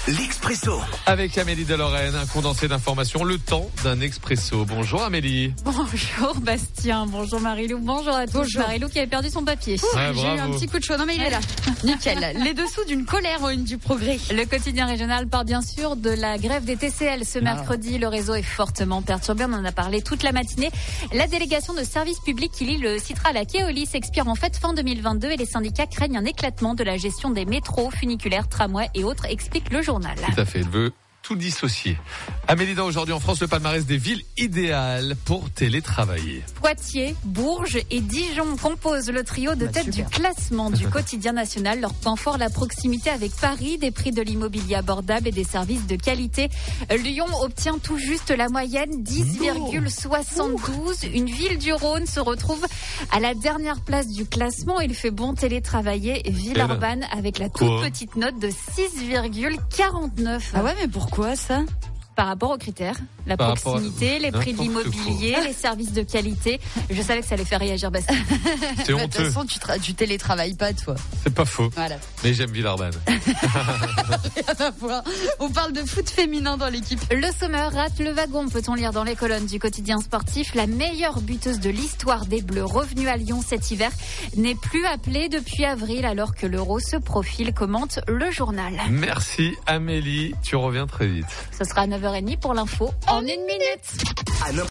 L'Expresso. Avec Amélie de Lorraine, un condensé d'informations, le temps d'un expresso. Bonjour Amélie. Bonjour Bastien, bonjour Marilou, bonjour à tous. Bonjour. Marilou qui avait perdu son papier. Ouais, J'ai eu un petit coup de chaud, non mais il est là. Nickel. Les dessous d'une colère aux une du progrès. Le quotidien régional part bien sûr de la grève des TCL. Ce mercredi, le réseau est fortement perturbé. On en a parlé toute la matinée. La délégation de service public qui lie le Citral à Keolis expire en fait fin 2022 et les syndicats craignent un éclatement de la gestion des métros, funiculaires, tramways et autres, explique le journal. Tout à fait, elle veut tout dissocier. Amélie, aujourd'hui en France, le palmarès des villes idéales pour télétravailler. Poitiers, Bourges et Dijon composent le trio de tête du classement du quotidien national. Leur point fort, la proximité avec Paris, des prix de l'immobilier abordables et des services de qualité. Lyon obtient tout juste la moyenne, 10,72. Une ville du Rhône se retrouve à la dernière place du classement. Il fait bon télétravailler. Villeurbanne avec la toute petite note de 6,49. Ah ouais, mais pourquoi ça? Par rapport aux critères, la Par proximité, les prix de n'importe l'immobilier, les services de qualité. Je savais que ça allait faire réagir Bastien. C'est De toute honteux, façon, tu télétravailles pas, toi. c'est pas faux. Voilà. Mais j'aime Villeurbanne. On parle de foot féminin dans l'équipe. Le Sommer rate le wagon, peut-on lire dans les colonnes du quotidien sportif. La meilleure buteuse de l'histoire des Bleus, revenue à Lyon cet hiver, n'est plus appelée depuis avril alors que l'Euro se profile, commente le journal. Merci Amélie, tu reviens très vite. Ce sera à 9h30 pour l'info en 1 minute.